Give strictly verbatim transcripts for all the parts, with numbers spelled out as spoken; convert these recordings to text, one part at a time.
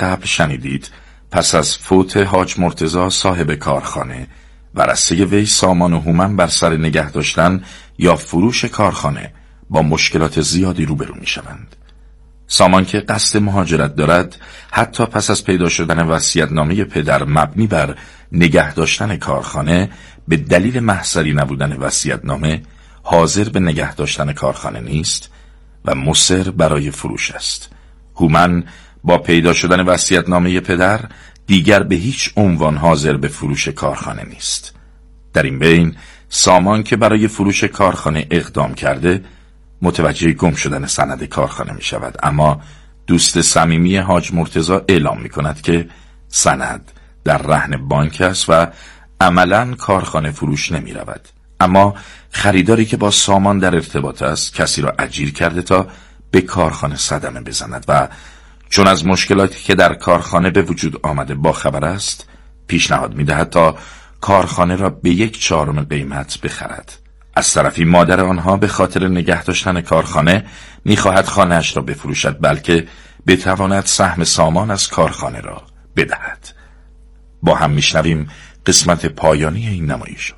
قبل شنیدید، پس از فوت حاج مرتضی صاحب کارخانه و رسه وی سامان و هومن بر سر نگه داشتن یا فروش کارخانه با مشکلات زیادی روبرو می شوند. سامان که قصد مهاجرت دارد، حتی پس از پیدا شدن وصیت‌نامه پدر مبنی بر نگه داشتن کارخانه به دلیل محضری نبودن وصیت‌نامه حاضر به نگه داشتن کارخانه نیست و مصر برای فروش است. هومن با پیدا شدن وصیت‌نامه پدر دیگر به هیچ عنوان حاضر به فروش کارخانه نیست. در این بین سامان که برای فروش کارخانه اقدام کرده متوجه گم شدن سند کارخانه می شود، اما دوست صمیمی حاج مرتضی اعلام می کند که سند در رهن بانک است و عملاً کارخانه فروش نمی رود. اما خریداری که با سامان در ارتباط است کسی را اجیر کرده تا به کارخانه صدمه بزند و چون از مشکلاتی که در کارخانه به وجود آمده با خبر است، پیشنهاد می دهد تا کارخانه را به یک چهارم قیمت بخرد. از طرفی مادر آنها به خاطر نگه داشتن کارخانه می‌خواهد خانه‌اش را بفروشد، بلکه بتواند سهم سامان از کارخانه را بدهد. با هم میشنویم قسمت پایانی این نمایش.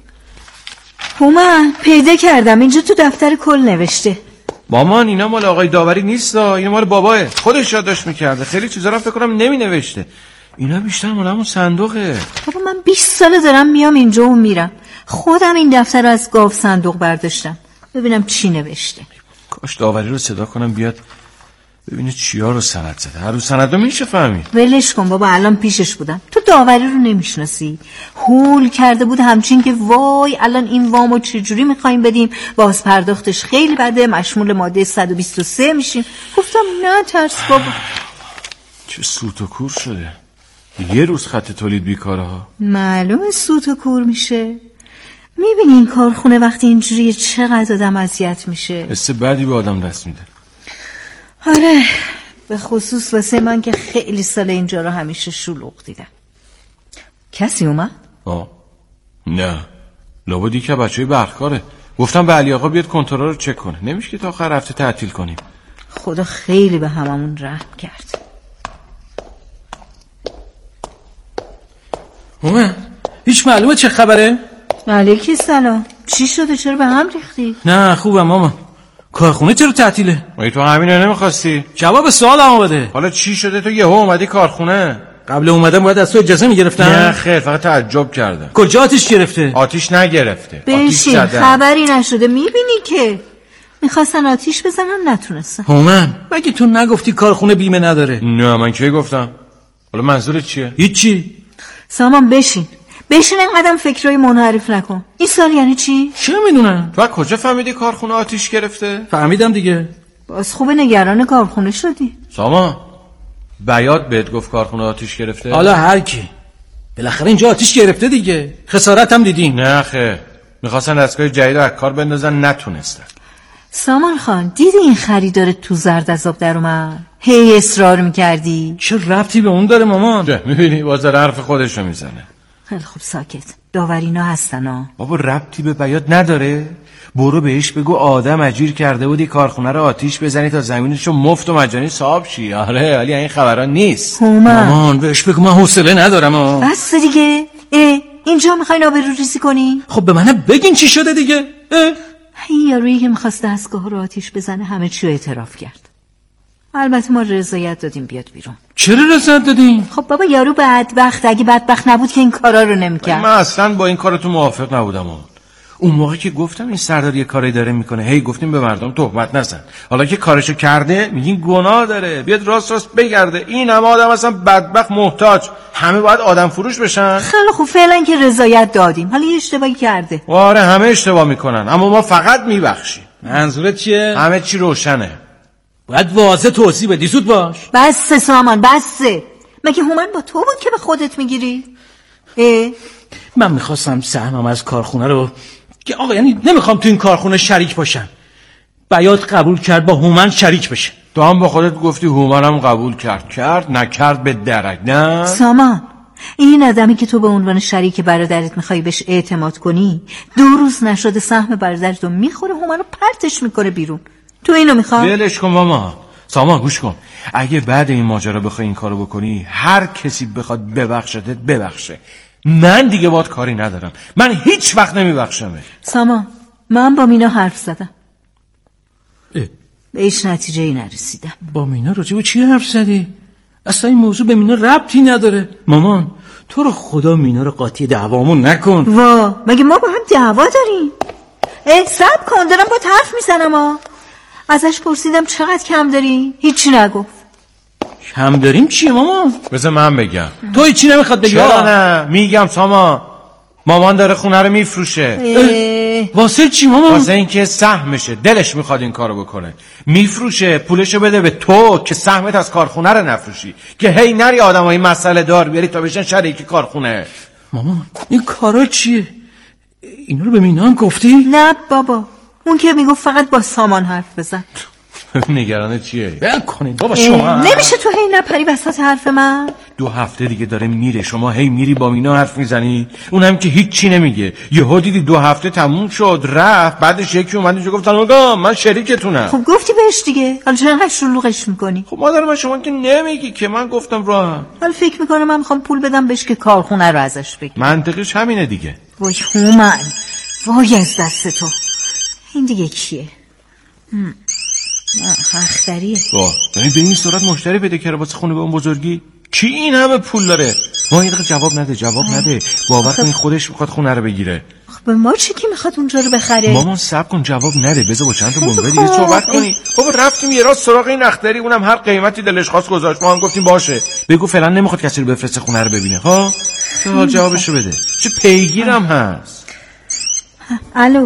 هومن پیدا کردم، اینجا تو دفتر کل نوشته. مامان اینا مال آقای داوری نیست، اینا مال باباه، خودش یادداشت می‌کرده. خیلی چیزا رو فکر کنم نمی‌نوشته. اینا بیشتر مال همون صندوقه. بابا من بیست ساله دارم میام اینجا و میرم، خودم این دفتر رو از گاو صندوق برداشتم ببینم چی نوشته. کاش داوری رو صدا کنم بیاد ببینه چیا رو سند زده. هر روز سند رو میشه فهمید. ولش کن بابا، الان پیشش بودم. تو داوری رو نمیشناسی؟ هول کرده بود همچین که وای الان این وامو چجوری میخوایم بدیم، باز پرداختش خیلی بده، مشمول ماده صد و بیست و سه میشیم. گفتم نه ترس بابا. چه سوت و کور شده، یه روز خط تولید بیکاره ها. معلومه سوت و کور میشه. میبینی این کارخونه وقتی اینجوریه چقدر آدم اذیت میشه. حس بدی به آدم دست میده. آره، به خصوص واسه من که خیلی سال اینجا رو همیشه شلوغ دیدم. کسی اومد؟ آه نه، لابد یکی از بچه‌های برقکاره. گفتم به علی آقا بیاد کنترل رو چک کنه، نمیشه که تا آخر هفته تعطیل کنیم. خدا خیلی به هممون رحم کرد. اومد هیچ معلومه چه خبره؟ علیکی سلام. چی شده؟ چرا به هم ریختی؟ نه خوبم مامان. کارخونه چرا تعطیله؟ مگه تو همین رو نمیخواستی؟ جواب سوالم بده. حالا چی شده تو یهو اومدی کارخونه؟ قبل اومدن باید از تو اجازه میگرفتن؟ نه خیر، فقط تعجب کردم. کجا آتیش گرفته؟ آتیش نگرفته. بشین، خبری نشده. میبینی که میخواستن آتیش بزنن نتونستن. هومن مگه تو نگفتی کارخونه بیمه نداره؟ نه من کی گفتم؟ حالا منظورت چیه؟ هیچی. سامان بشین بشین، اینقدر فکرای منحرف نکن. این سال یعنی چی؟ چه میدونم. تو کجا فهمیدی کارخونه آتیش گرفته؟ فهمیدم دیگه. باز خوبه نگران کارخونه شدی. سامان بیاد بهت گفت کارخونه آتیش گرفته؟ حالا هر کی، بالاخره اینجا آتیش گرفته دیگه. خسارت هم دیدین. نه خیر، میخواستن دستگاه جدید رو از کار بندازن نتونستن. سامان خان دیدی این خریدار تو زرد از آب در اومد؟ هی اصرار میکردی. چه ربطی به اون داره مامان؟ چه میبینی باز حرف خودش رو میزنه. خیلی خوب ساکت، داورینا هستن ها. بابا ربطی به بیاد نداره. برو بهش بگو آدم اجیر کرده بودی کارخونه رو آتیش بزنی تا زمینشو مفت و مجانی صاحب شی. آره ولی این خبران نیست. مامان بهش بگو من حوصله ندارم ها. بس دیگه. اه اینجا میخواین آبروریزی کنی؟ خب به من بگین چی شده دیگه. این یارویی که میخواست دستگاه رو آتیش بزنه همه چی رو اعتراف کرد. البته ما رضایت دادیم بیاد بیرون. چرا رضایت دادین؟ خب بابا یارو بدبخت، اگه بدبخت نبود که این کارا رو نمیکرد. من اصلا با این کارتون موافق نبودم. اون موقع که گفتم این سردار یه کاری داره میکنه، هی گفتیم به مردم تهمت نزن. حالا که کارشو کرده میگین گناه داره، بیاد راست راست بگرده. این همه آدم اصلا بدبخت محتاج، همه باید آدم فروش بشن. خیلی خوب فعلا که رضایت دادیم، حالا یه اشتباهی کرده. آره همه اشتباه میکنن اما ما فقط میبخشیم. منظورت چیه؟ همه چی روشنه. باید واضح توضیح بدی. زود باش. بس سامان بس. مگه هومن با تو بود که به خودت میگیری؟ اه؟ من میخواستم سهمم از کارخونه رو که آقا یعنی نمیخوام تو این کارخونه شریک باشم. بیاد قبول کرد با هومن شریک بشه. تو هم با خودت گفتی هومنم قبول کرد. کرد نکرد به درک. نه سامان این آدمی که تو به عنوان شریک برادرت میخوای بهش اعتماد کنی، دو روز نشده سهم برادرت رو میخوره، هومن رو پرتش میکنه بیرون. تو اینو میخوای؟ ولش کن ماما. سامان گوش کن، اگه بعد این ماجرا بخوای این کارو بکنی، هر کسی بخواد ببخشتت ببخشه، من دیگه باهات کاری ندارم. من هیچ وقت نمیبخشمه. سامان، من با مینا حرف زدم، به هیچ نتیجه ای نرسیدم. با مینا راجع به چی حرف زدی؟ اصلا این موضوع به مینا ربطی نداره. مامان تو رو خدا مینا رو قاطی دعوامون نکن. وا، مگه ما با هم دعوا داریم؟ اه صبر کن، دارم با حرف میزنم ها. ازش پرسیدم چقدر کم داری؟ هیچی نگفت. کم داریم چیه مامان؟ بذار من بگم. تو هیچی نمیخواد بگی؟ چرا نه؟ میگم سامان، مامان داره خونه رو میفروشه. واسه چی مامان؟ واسه اینکه سهمشه، دلش میخواد این کارو بکنه. میفروشه، پولشو بده به تو که سهمت از کارخونه رو نفروشی، که هی نری آدمای مسئله دار بیاری تا بشن شریک کارخونه. مامان این کارا چیه؟ اینا رو به مینا هم گفتی؟ نه بابا، اون که میگفت فقط با سامان حرف بزن. نگرانه چیه؟ بل کنید بابا شما. نمیشه تو هی نپری وسط حرف من. دو هفته دیگه داره میره، شما هی میری با مینا حرف میزنی، اونم که هیچی نمیگه. یهو دیدی دو هفته تموم شد رفت، بعدش یکی اومد اینجا گفت آقا من شریکتونم. خب گفتی بهش دیگه، حالا چرا انقدر شلوغش میکنی؟ خب مادر من شما که نمیگی که من گفتم راهم. حالا فکر میکنه من میخوام پول بدم بهش که کارخونه رو ازش بگیره. منطقش همینه دیگه. وای هومن، وای از دست تو. این دیگه کیه؟ اختریه. وا، ببین به این صورت مشتری پیدا کرده واسه خونه به اون بزرگی. کی این همه پول داره؟ ما این دقیقه جواب نده، جواب نده. باور کن خودش میخواد خونه رو بگیره. خب ما چه کی میخواد اونجا رو بخره؟ مامان صبر کن، جواب نده، بذار با چند تا بنگاه دیگه صحبت کنی. خب رفتیم یه راست سراغ این اختری، اونم هر قیمتی دلش خواست گذاشت، ما هم گفتیم باشه. بگو فعلا نمیخواد کسی رو بفرسته خونه رو ببینه. ها حالا جوابشو بده. چه پیگیرم هست. الو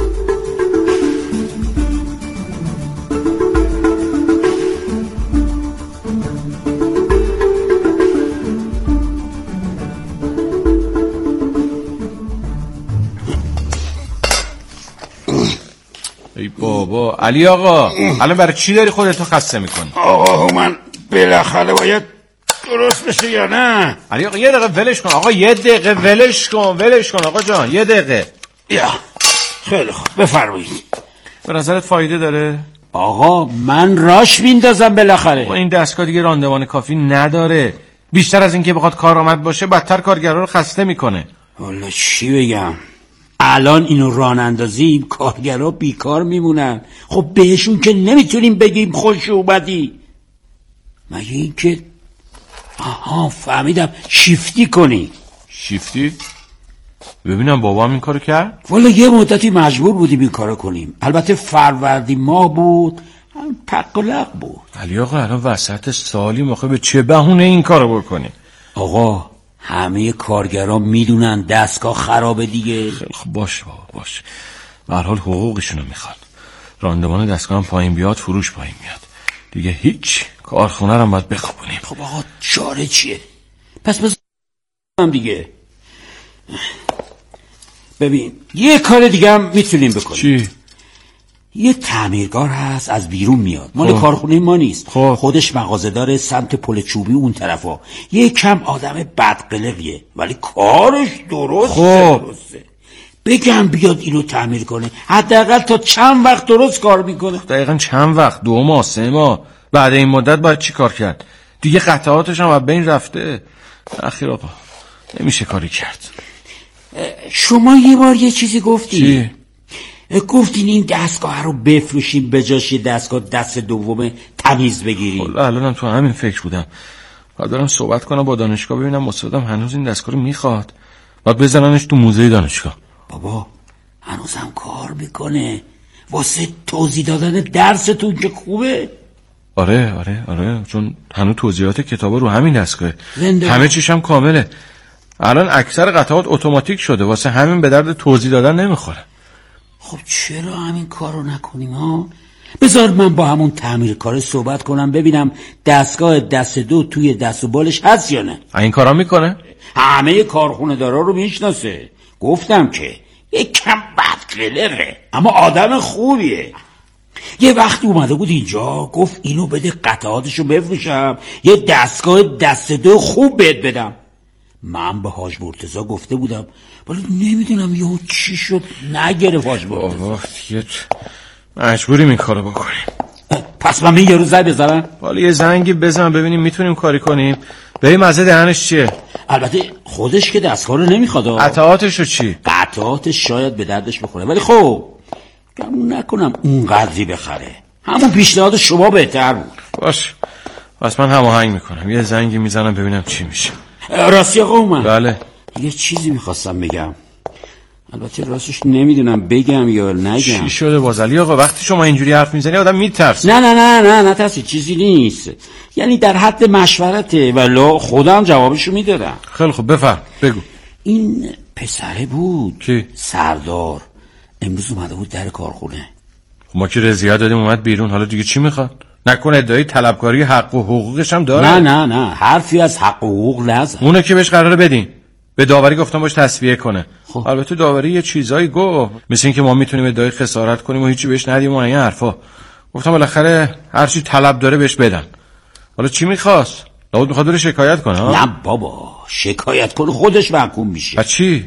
ای بابا علی آقا، الان برای چی داری خودتو خسته میکنی؟ آقا من بالاخره باید درست بشه یا نه؟ علی آقا یه دقیقه ولش کن. آقا یه دقیقه ولش کن، ولش کن آقا جان، یه دقیقه. یا خیلی خوب بفرمایید. به نظرت فایده داره؟ آقا من راش میندازم بالاخره. با این دستگاه دیگه راندمان کافی نداره. بیشتر از این که بخواد کارآمد باشه بدتر کارگرا رو خسته میکنه. والا چی بگم، الان اینو ران اندازیم کارگرها بیکار میمونن. خب بهشون که نمیتونیم بگیم خوش اومدی، مگه این که آها فهمیدم شیفتی کنی. شیفتی؟ ببینم بابام این کارو کرد؟ والا یه مدتی مجبور بودیم این کارو کنیم، البته فروردی ماه بود، پق و لق بود. علی آقا الان وسط سالی مخه به چه بهونه این کارو بکنی؟ آقا همه کارگرها میدونن دستگاه خرابه دیگه. خیلی خب باشه بابا باشه، به هر حال حقوقشونو میخواد. راندمان دستگاه هم پایین بیاد فروش پایین میاد دیگه، هیچ کارخونه رو هم باید بخوابونیم. خب آقا چاره چیه؟ پس بذارم دیگه. ببین یه کار دیگه هم میتونیم بکنیم. چی؟ یه تعمیرگار هست از بیرون میاد، مال کارخونه ما نیست. خوب. خودش مغازه داره سمت پل چوبی اون طرفا. یه کم آدم بدقلقیه ولی کارش درست درسته. بگم بیاد اینو تعمیر کنه، حداقل تا چند وقت درست کار میکنه. دقیقا چند وقت؟ دو ماه سه ماه؟ بعد این مدت باید چی کار کرد؟ دیگه قطعاتش هم از بین رفته. اخیر آقا نمیشه کاری کرد. شما یه بار یه چیزی گفتی. چی؟ گفتین این دستگاه رو بفروشیم به جاش یه دستگاه دست دوم تمیز بگیریم. حالا الانم تو همین فکر بودم. باید برم صحبت کنم با دانشگاه ببینم استادم هنوز این دستگاه رو میخواد. باید بزننش تو موزه دانشگاه. بابا هنوزم کار میکنه، واسه توضیح دادن درستون که خوبه. آره آره آره، چون هنوز توضیحات کتابا رو همین دستگاهه، همه چیشم کامله. الان اکثر قطعات اتوماتیک شده، واسه همین به درد توضیح دادن نمیخوره. خب چرا همین کارو نکنیم ها؟ بذار من با همون تعمیرکار صحبت کنم ببینم دستگاه دست دو توی دست و بالش هست یا نه. این کارا میکنه؟ همه کارخونه دارا رو میشناسه. گفتم که یک کم بدقلقه اما آدم خوبیه. یه وقتی اومده بود اینجا گفت اینو بده قطعاتشو بفروشم یه دستگاه دست دو خوب بهت بدم. من به حاج مرتضی گفته بودم ولی نمیدونم یهو چی شد نگرفت حاج مرتضی. بابا دیگه مجبوریم این کارو بکنیم. پس من یه روز زنگ بزنم. حالا یه زنگی بزن ببینیم میتونیم کاری کنیم. بریم از دهنش چیه؟ البته خودش که دستکارو نمیخواد. قطعاتشو چی؟ قطعاتش شاید به دردش بخوره، ولی خب گمون نکنم اون قدری بخره. همون پیشنهاد شما بهتر بود. باش، بس من هماهنگ میکنم، یه زنگی میزنم ببینم چی میشه. راستی آقا اومد. بله. یه چیزی میخواستم بگم، البته راستش نمیدونم بگم یا نگم. چی شده بازعلی آقا؟ وقتی شما اینجوری حرف میزنی آدم میترسه. نه نه نه نه نه ترسی، چیزی نیست، یعنی در حد مشورته، ولی خودم جوابشو میدادم. خیلی خوب بفرم بگو. این پسره بود کی؟ سردار امروز اومده بود در کارخونه. ما که رضایت دادیم اومد بیرون، حالا دیگه چی میخواد؟ نکنه ادعای طلبکاری حق و حقوقش هم داره؟ نه نه نه حرفی از حق و حقوق نزن. اونه که بهش قراره بدین. به داوری گفتم باش تصفیه کنه. خب. البته داوری یه چیزایی گفت، مثل این که ما میتونیم ادعای خسارت کنیم و هیچی بهش ندیم و این حرفا. گفتم بالاخره هر چی طلب داره بهش بدن. حالا چی میخواست؟ لابد میخواد بره شکایت کنه ها؟ نه بابا، شکایت کنه خودش محکوم میشه. و چی؟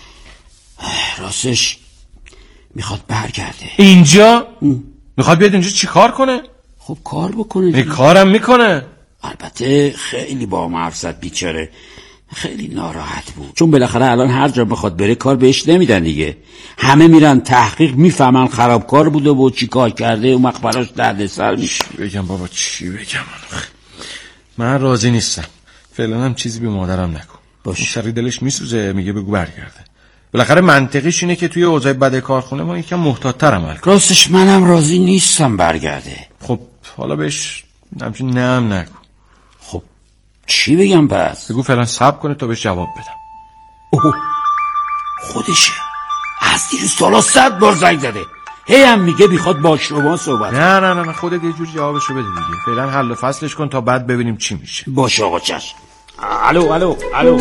راستش میخواد برگرده اینجا؟ ام. میخواد بیاد اینجا چی کار کنه؟ خب کار بکنه این دیگه. کارم میکنه. البته خیلی با معرفت بیچاره، خیلی ناراحت بود، چون بالاخره الان هر جا بخواد بره کار بهش نمیدن دیگه. همه میرن تحقیق، میفهمن خرابکار بوده و چی کار کرده، اون وقت براش دردسر میشه. بگم بابا چی بگم؟ من راضی نیستم. فعلا هم چیزی به مادرم نکن. باشه. سری دلش میسوزه، میگه بگو برگرده. بالاخره منطقیش اینه که توی اوضاع بد کارخونه ما یکم محتاط‌تر عمل کنیم. راستش منم راضی نیستم برگرده. خب حالا بهش همچین نم نگو. خب چی بگم پس؟ بگو فعلا صبر کنه تا بهش جواب بدم. اوه خودشه، از دیروز سالا صد بار زنگ زده، هی هم میگه بیخواد با شما صحبت. نه نه نه خودت یه جوری جوابشو بده دیگه. فعلا حل و فصلش کن تا بعد ببینیم چی میشه. باشه آقا چشم. الو الو الو.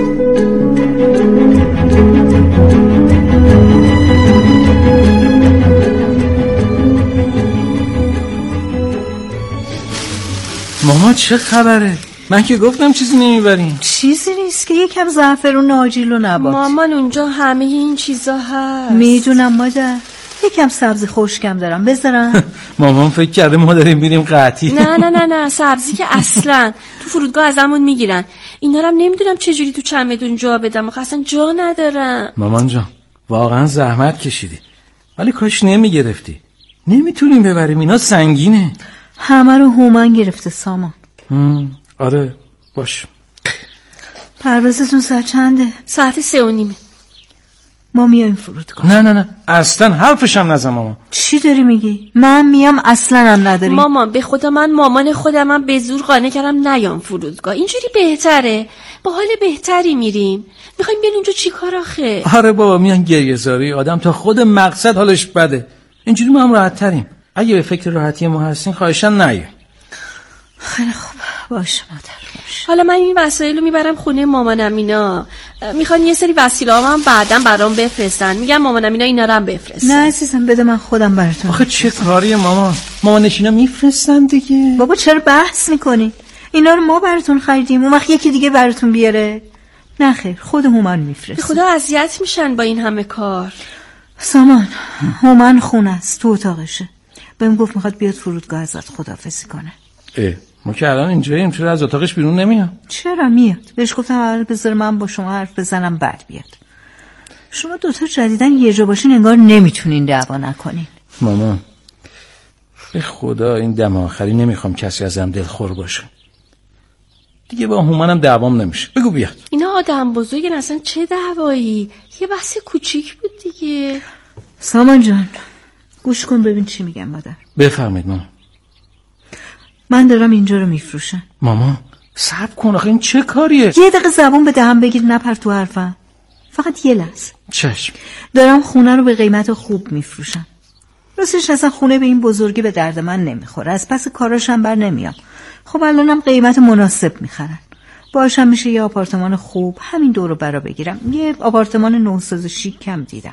ماما چه خبره؟ من که گفتم چیزی نمیبریم. چیزی نیست که یکم زعفرون ناجیل و نبات. مامان اونجا همه این چیزا هست. میدونم مادر، یکم سبزی خشکم دارم بذارم. مامان فکر کرده ما داریم میریم قحطی. نه نه نه نه سبزی که اصلا تو فرودگاه ازمون میگیرن. اینا رو هم نمیدونم چجوری تو چمدون جا بدم، آخه اصلا جا ندارم. مامان جان واقعا زحمت کشیدی، ولی کاش نمیگرفتی. نمیتونیم ببریم، اینا سنگینه. همه رو هومن گرفته سامان. آره باش. پروازتون ساعت چنده؟ ساعت سه و نیمه. ما میایم فرودگاه. نه نه نه اصلا حرفشم نزن مامان. چی داری میگی؟ من میام اصلا هم نداریم. مامان به خدا من مامان خودم هم به زور قانع کردم نیام فرودگاه، اینجوری بهتره، با حال بهتری میریم. میخوایم بیان اونجا چی کار آخه؟ آره بابا میان گریه زاری آدم تا خود مقصد حالش بده. اینجوری ما هم راحت تریم. اگه به فکر راحتی ما هستین خواهشاً نیاین. خیلی خوب باشه مادر باشه. حالا من این وسایل رو میبرم خونه مامانم، اینا میخوان یه سری وسیله هم بعداً برام بفرستن. میگم مامانم اینا اینا رو هم بفرستن. نه عزیزم بده من خودم براتون. آخه چه کاریه مامان؟ مامان نشینا میفرستن دیگه. بابا چرا بحث میکنی؟ اینا رو ما براتون خریدیم، اون وقت یکی دیگه براتون بیاره. نه خیر خود هومن میفرسته. خدا اذیت میشن با این همه کار. سامان هومن خونه است تو اتاقشه. بهم گفت میخواد بیاد فرودگاه ازت خداحافظی کنه. اه ما که الان اینجاییم، چرا از اتاقش بیرون نمیاد؟ چرا میاد؟ بهش گفتم اول بذار من با شما حرف بزنم بعد بیاد. شما دوتا جدیدن یه جا باشین انگار نمیتونین دعوا نکنین. مامان به خدا این دم آخری نمیخوام کسی ازم دلخور باشه. دیگه با هومنم دعوام نمیشه. بگو بیاد. اینا آدم بزرگن، اصلا چه دعوایی؟ یه بحث کوچیک بود دیگه. سامان جان گوش کن ببین چی میگم مادر. بفرمایید مامان. من دارم اینجا رو میفروشم. مامان صبر کن، آخه این چه کاریه؟ یه دقیقه زبون به دهن بگیر، نپر تو حرفم. فقط یه لحظه. چشم. دارم خونه رو به قیمت خوب میفروشم. راستش اصلا خونه به این بزرگی به درد من نمیخوره، از پس کاراشم بر نمیام. خب الانم قیمت مناسب میخرن، باشم میشه یه آپارتمان خوب همین دورو برا بگیرم. یه آپارتمان نوساز شیک کم دیدم.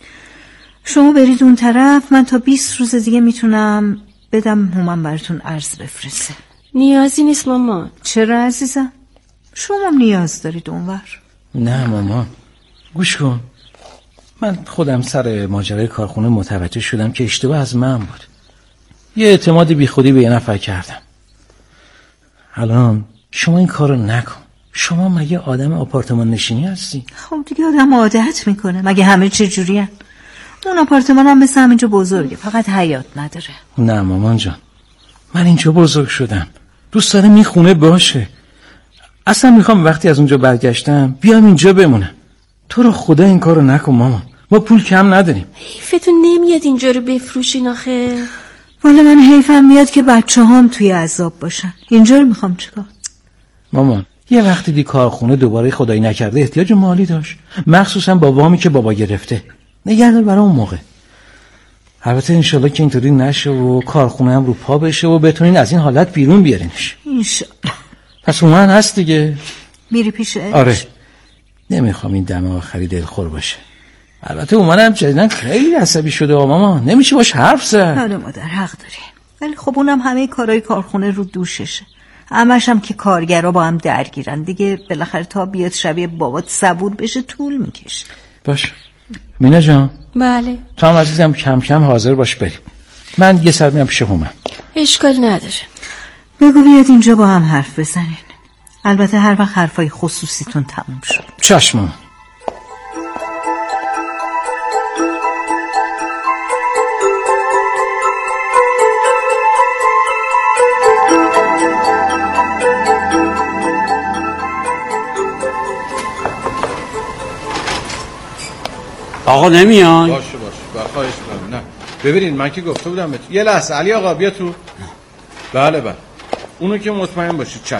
شما برید اون طرف، من تا بیست روز دیگه میتونم بدم هومن براتون عرض بفرسته. نیازی نیست مامان. چرا عزیزم؟ شما نیاز دارید اونور. نه مامان گوش کن، من خودم سر ماجرای کارخونه متوجه شدم که اشتباه از من بود. یه اعتماد بی خودی به یه نفر کردم. الان شما این کارو نکن. شما مگه آدم آپارتمان نشینی هستی؟ خب دیگه آدم عادت میکنه. مگه همه چه جوریه؟ اون آپارتمان هم مثل همینجا بزرگه، فقط حیاط نداره. نه مامان جان، من اینجا بزرگ شدم، دوست دارم این خونه باشه. اصلا میخوام وقتی از اونجا برگشتم بیام اینجا بمونم. تو رو خدا این کارو نکن مامان، ما پول کم نداریم. حیفتون نمیاد اینجا رو بفروشین آخه؟ والا من حیفم میاد که بچه هم توی عذاب باشن. اینجا رو میخوام چیکار؟ مامان یه وقتی دی کارخونه دوباره خدایی نکرده احتیاج مالی داشت، مخصوصا با وامی که بابا گرفته. نگهدار برای اون موقع. البته انشالله که اینطوری نشه و کارخونه هم رو پا بشه و بتونین از این حالت بیرون بیارینش. انشالله. پس اومن هست دیگه. میری پیشش؟ آره. نمیخوام این دم آخری دلخور باشه. البته اومن هم جدیدن خیلی عصبی شده ماما، نمیشه باش حرف زد. آره مادر حق داری، ولی خب اونم همه کارهای کارخونه رو دوششه. همش هم که کارگرها با هم درگیرن دیگه، بالاخره تا بیاد شبیه بابات صبور بشه طول میکشه. باش مینا جان. بله. تو هم عزیزم کم کم حاضر باش بریم. من یه سر میام پیش هومن. اشکال نداره. بگو بیاد اینجا با هم حرف بزنین. البته هر وقت حرفای خصوصیتون تموم شد. چشم. آقا نمیان؟ باشه باشه بخواهش کنم. نه ببینید من که گفته بودم بهتون. یه لحظه علی آقا بیا تو. بله بله اونو که مطمئن باشید چشم،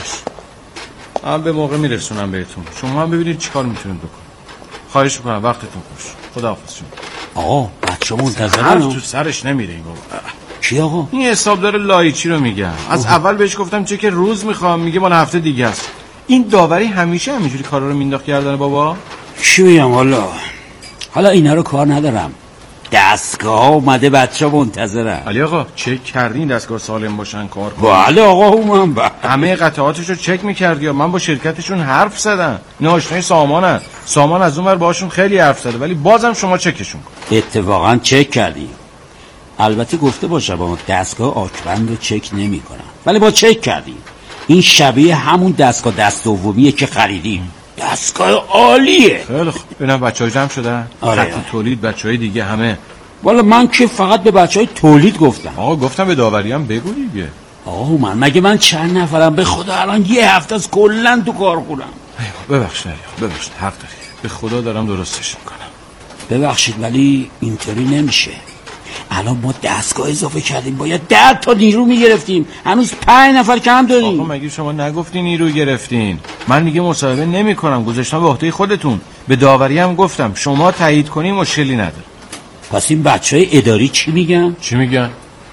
من به موقع میرسونم بهتون. شما هم ببینید چیکار میتونید بکنید. خواهش میکنم وقتتون خوش. خداحافظ شما. آقا بچه منتظرن. هر تو سرش نمیره این بابا. کی آقا؟ این حسابدار لایچی رو میگم. از اول بهش گفتم چه که روز میخوام، میگه مال هفته دیگه است. این داوری همیشه همینجوری کارا رو مینداخت کردن بابا. چی بگم والا؟ حالا اینا رو کار ندارم، دستگاه اومده بچه منتظرن. علی آقا چک کردین دستگاه سالم باشن کار کنن؟ بله آقا اومم با همه قطعاتشو چک میکردی. من با شرکتشون حرف زدم، اینا آشنای سامانن. سامان از اون ور باشون خیلی حرف زده، ولی بازم شما چکشون کن. اتفاقا چک کردیم. البته گفته باشه با دستگاه آکبند رو چک نمی کنم، ولی با چک کردیم. این شبیه همون دستگاه دست دومیه که خریدیم. دستگاه عالیه. خیلی خوب. ببینم بچه‌ها جمع شدن. آره خط تولید بچه‌های دیگه همه. والا من که فقط به بچهای تولید گفتم. آقا گفتم به داوری هم بگو دیگه. آقا من مگه من چند نفرم؟ به خدا الان یه هفته از کلا تو کار خونم. ببخشید ببخشید حق داری. به خدا دارم درستش میکنم. ببخشید ولی اینطوری نمیشه. الان ما دستگاه اضافه کردیم، باید ده تا نیرو میگرفتیم، هنوز پنج نفر کم داریم. آقا مگه شما نگفتین نیرو گرفتین؟ من دیگه مصاحبه نمی کنم، گذاشتم به عهده خودتون. به داوری هم گفتم شما تایید کنین مشکلی نداره. پس این بچهای اداری چی میگن؟ چی میگن؟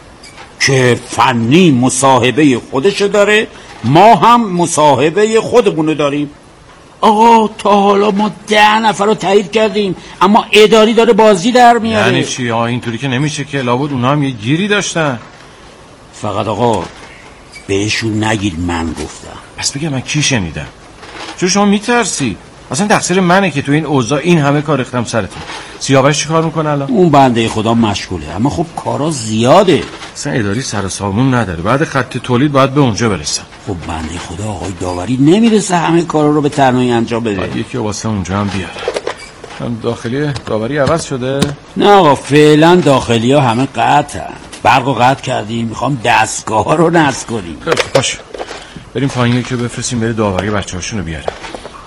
که فنی مصاحبه خودشو داره، ما هم مصاحبه خودمونو داریم. آقا تا حالا ما ده نفر رو تایید کردیم، اما اداری داره بازی در میاره. یعنی چی؟ آه اینطوری که نمیشه که. لابد اونا هم یه گیری داشتن. فقط آقا بهشون نگید من گفتم. پس بگم من کی شنیدم؟ چون شما میترسی. اصلا تقصیر منه که تو این اوضاع این همه کار ریختم سرتون. سیاوش چی کار میکنه الان؟ اون بنده خدا مشغوله، اما خب کارا زیاده. اصلا اداری سر سامون نداره. بعد خط تولید باید به اونجا برسن. خب بنده خدا آقای داوری نمیرسه همه کارا رو به تنهایی انجام بده. بعد یکی واسه اونجا هم بیاره. هم داخلی داوری عوض شده؟ نه آقا فعلا داخلی ها همه قطعن. برق رو قطع کردیم، میخوام دستگاه ها رو نصب کنیم. باشه بریم پایین که بفرستیم بره داوری بچه‌هاشون رو بیاره.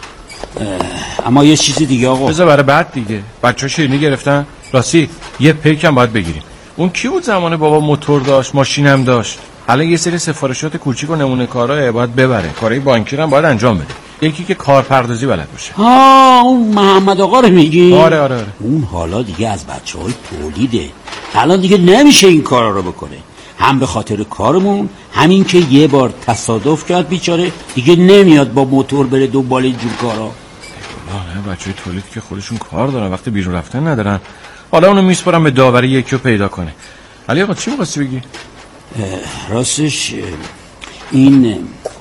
اما یه چیزی دیگه آقا. بذار برای بعد دیگه. بچه‌ها شیرینی گرفتن. راستی یه پیک هم باید بگیریم. اون کی بود زمان بابا موتور داشت، ماشین هم داشت. الان یه سری سفارشات کوچیک و نمونه کارا باید ببره. کارهای بانکی هم باید انجام بده. یکی که کارپردازی بلد باشه. ها اون محمد آقا رو میگی؟ آره آره آره. اون حالا دیگه از بچه‌های تولیده. الان دیگه نمیشه این کارا رو بکنه. هم به خاطر کارمون، همین که یه بار تصادف کرد بیچاره، دیگه نمیاد با موتور بره دنبال اینجور کارا. نه بچه‌های تولید که خودشون کار دارن، وقتی بیرون رفتن ندارن. حالا اونو میسپارم به داوری یکی رو پیدا کنه. علی آقا چی می‌خواستی بگی؟ راستش این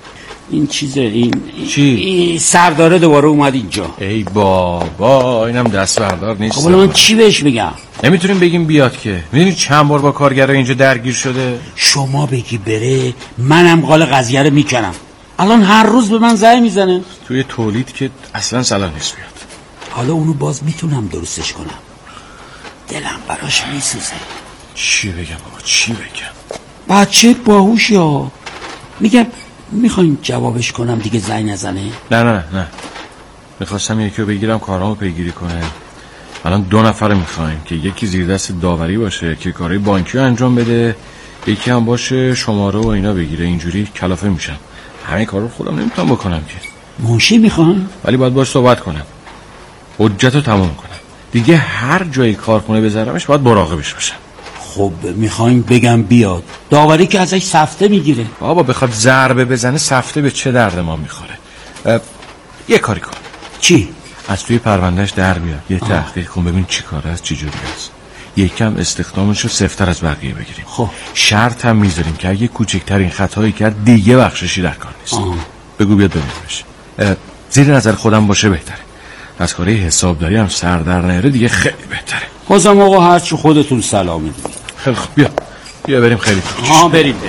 این چیزه این چی؟ این سرداره دوباره اومد اینجا. ای بابا اینم دست بردار نیست. خب من چی بهش بگم؟ نمیتونیم بگیم بیاد که. میدونی چند بار با کارگرا اینجا درگیر شده؟ شما بگی بره منم قال قضیه رو میکنم. الان هر روز به من زنگ میزنه توی تولید که اصلا صلاح نیست بیاد. حالا اونو باز میتونم درستش کنم. دلم براش میسوزه. چی بگم بابا چی بگم؟ بچه باهوشی ها. میگم میخواین جوابش کنم دیگه زنگ نزنه؟ نه نه نه میخواستم یکی رو بگیرم کارامو پیگیری کنه. الان دو نفر میخوایم که یکی زیر دست داوری باشه که کارهای بانکی رو انجام بده، یکی هم باشه شماره و اینا بگیره. اینجوری کلافه میشم. همه کار رو خودم نمیتونم بکنم که. منشی میخوان؟ ولی باید باش صحبت کنم، حجت رو تموم کنم. دیگه هر جایی کارخونه بذارمش باید مراقبش باشم. خب میخوایم بگم بیاد، داوری که ازش سفته میگیره. بابا بخواد ضربه بزنه سفته به چه درد ما میخوره؟ یه کاری کن. چی؟ از توی پروندهش در بیار، یه تحقیق کن ببین چی کاره است چی جوری است. یکم استخدامش رو سفتر از بقیه بگیریم. خب شرط هم میذاریم که اگه کوچکترین خطایی کرد دیگه بخششی در کار نیست. آه. بگو بیاد ببینیمش. زیر نظر خودم باشه بهتره. از کاری حسابداری هم سر در نیاره دیگه خیلی بهتره. بازم آقا هرچی خودتون سلام میدونید. خیلی خوب بیا بیا بریم. خیلی خوب ها بریم بریم.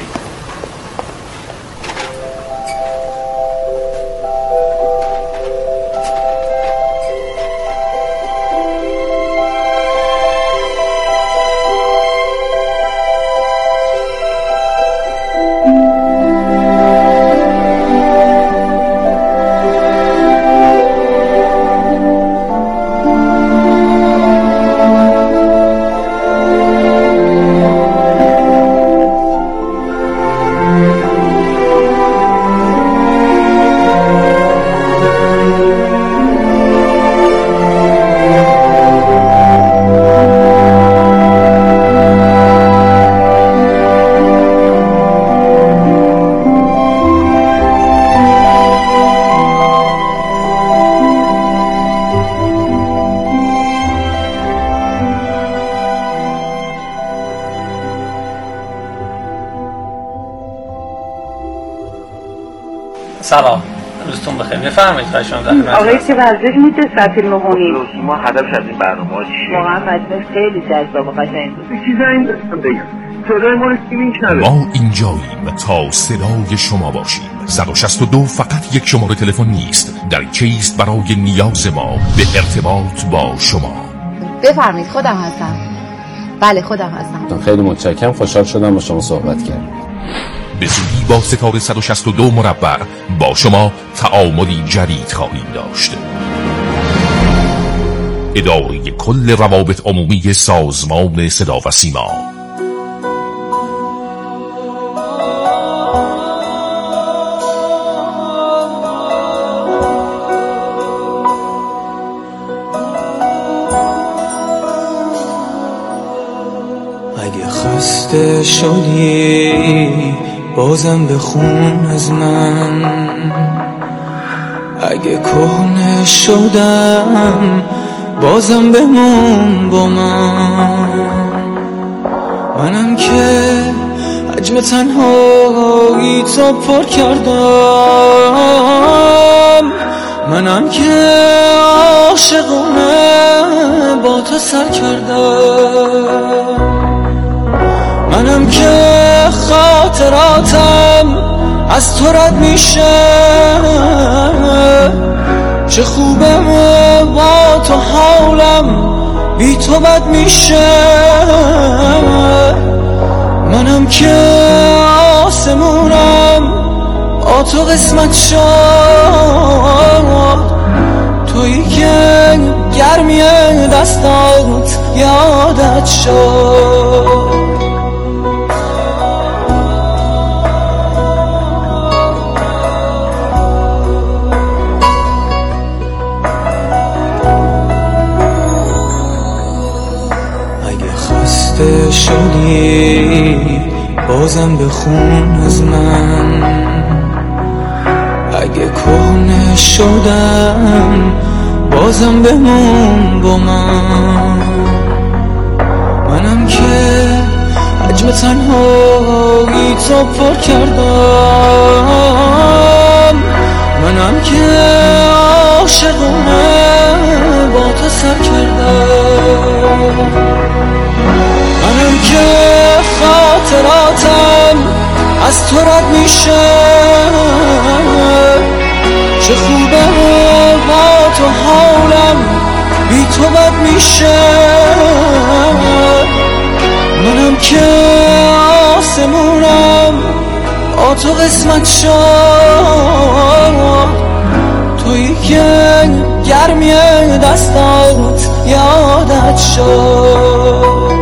سلام، روزتون بخیر. بفرمایید خواهش می‌کنم. آقای که ورزش میشه سفیر نهونی. ما هدف از این برنامه چیه؟ واقعا مجموعه خیلی جذاب و قشنگ بود. چیزا این دستم بگم. صدای ما رو کی میشنوه؟ ما اینجاییم تا صدای شما باشیم. صد و شصت و دو فقط یک شماره تلفن نیست، در کیست برای نیاز ما به ارتباط با شما. بفرمایید خودم هستم. بله خودم هستم. خیلی متشکرم، خوشحال شدم با شما صحبت کردم. به زودی با ستاره صد و شصت و دو مربع با شما تعاملی جدید خواهیم داشت. اداره کل روابط عمومی سازمان صدا و سیما. اگه خسته شدی بازم بخون از من، اگه کهنه شدم بازم بمون با من. منم که حجم تنهایی تو پر کردم، منم که عاشقونه با تو سر کردم، منم که خاطراتم از تو رد میشه. چه خوبه با تو حالم بی تو بد میشه. منم که آسمونم با تو قسمت شد، تویی که گرمی دستات یادت شد. خسته شدی بازم بخون از من، اگه کهنه شدم بازم بمون با من. منم که حجم تنهایی تو پر کردم، منم که عاشقونه با تو سر کردم، منم که خاطراتم از تو رد میشه. چه خوبه با تو حالم بی تو بد میشه. منم که آسمونم با تو قسمت شد، تویی که گرمی دستات یادت شد.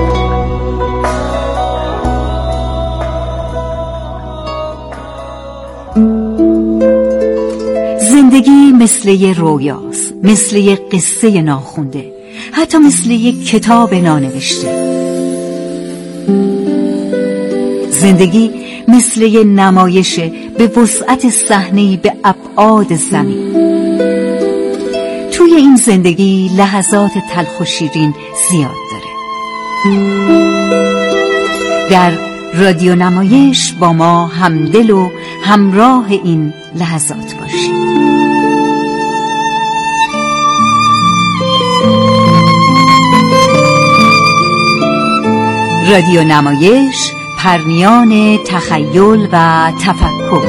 زندگی مثل یه رویاست، مثل یه قصه ناخونده، حتی مثل یه کتاب نانوشته. زندگی مثل یه نمایشه به وسعت صحنه‌ای به ابعاد زمین. توی این زندگی لحظات تلخ و شیرین زیاد داره. در رادیو نمایش با ما همدل و همراه این لحظات باشید. رادیو نمایش، پرنیان تخیل و تفکر.